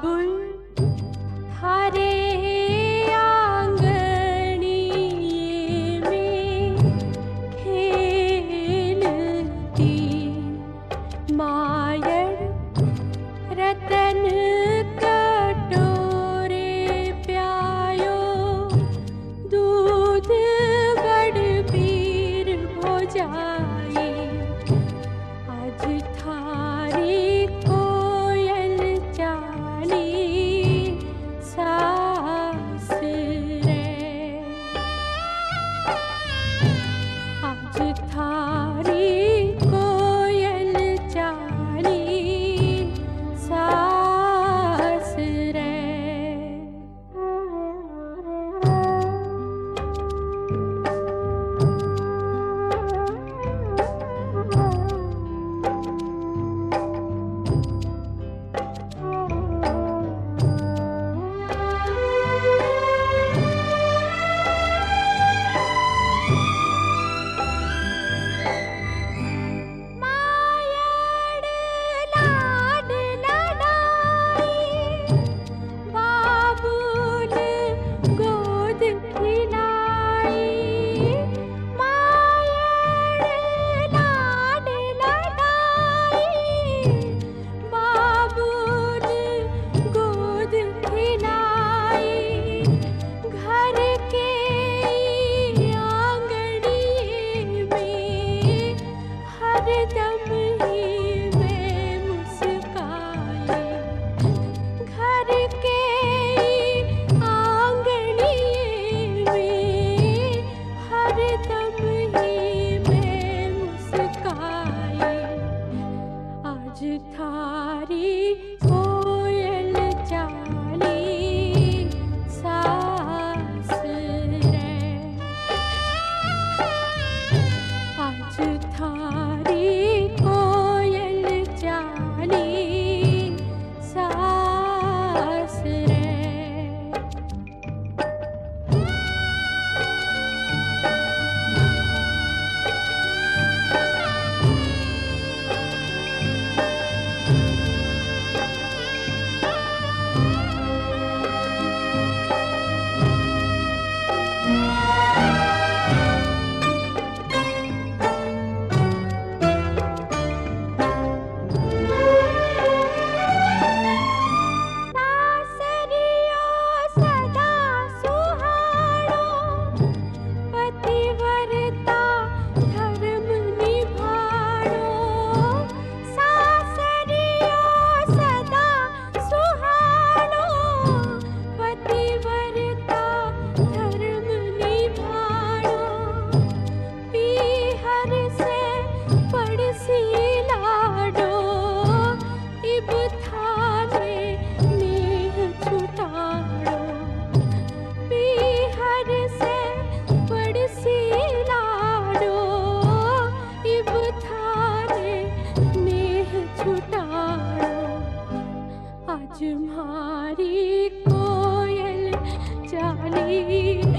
बाबुल थारे आंगणिये में खेलती मायर रतन कटोरे प्यायो दूध बड़ पीर हो जाए आज थारी कोयल चाली सास रे आज थारी कोयल चाली सास रे। थारी कोयल चाली सास रे आज थारी कोयल चाली सास रे। आज म्हारी कोयल चाली